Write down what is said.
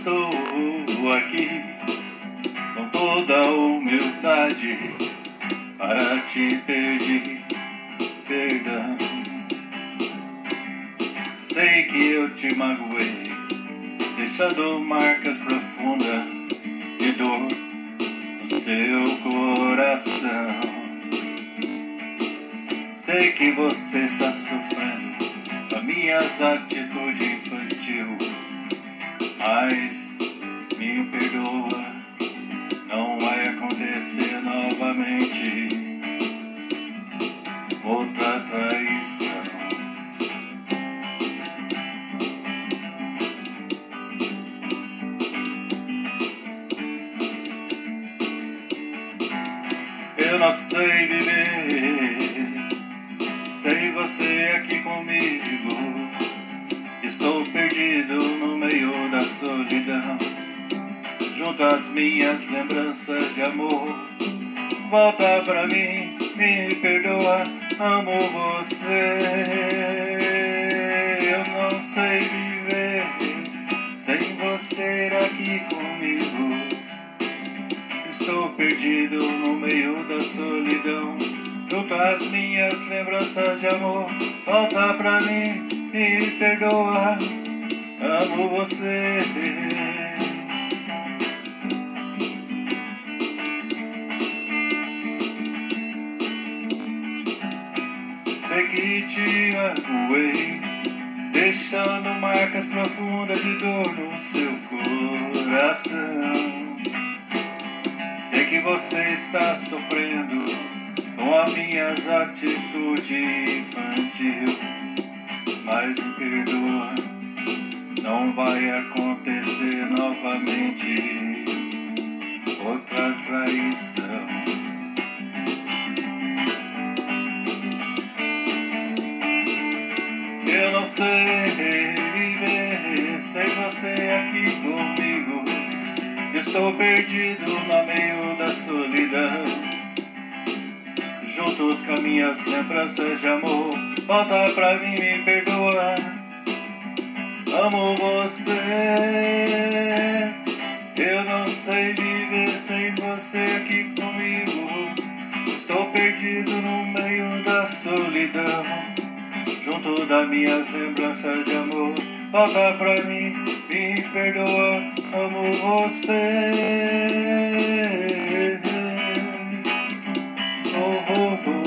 estou aqui com toda a humildade para te pedir perdão. Sei que eu te magoei, deixando marcas profundas de dor no seu coração. Sei que você está sofrendo com minhas atitudes infantil, mas me perdoa, não vai acontecer novamente outra traição. Eu não sei viver sem você aqui comigo. Estou perdido no meio da solidão, junto às minhas lembranças de amor. Volta pra mim, me perdoa, amo você. Eu não sei viver sem você aqui comigo. Estou perdido no meio da solidão, junto às minhas lembranças de amor. Volta pra mim, me perdoa, amo você. Sei que te magoei, deixando marcas profundas de dor no seu coração. Sei que você está sofrendo com as minhas atitudes infantil, mas me perdoa, não vai acontecer novamente outra traição. Eu não sei viver sem você aqui comigo. Estou perdido no meio da solidão, juntos com minhas lembranças de amor. Volta pra mim, me perdoa, amo você. Eu não sei viver sem você aqui comigo. Estou perdido no meio da solidão, junto das minhas lembranças de amor. Volta pra mim, me perdoa, amo você. Oh, oh, oh.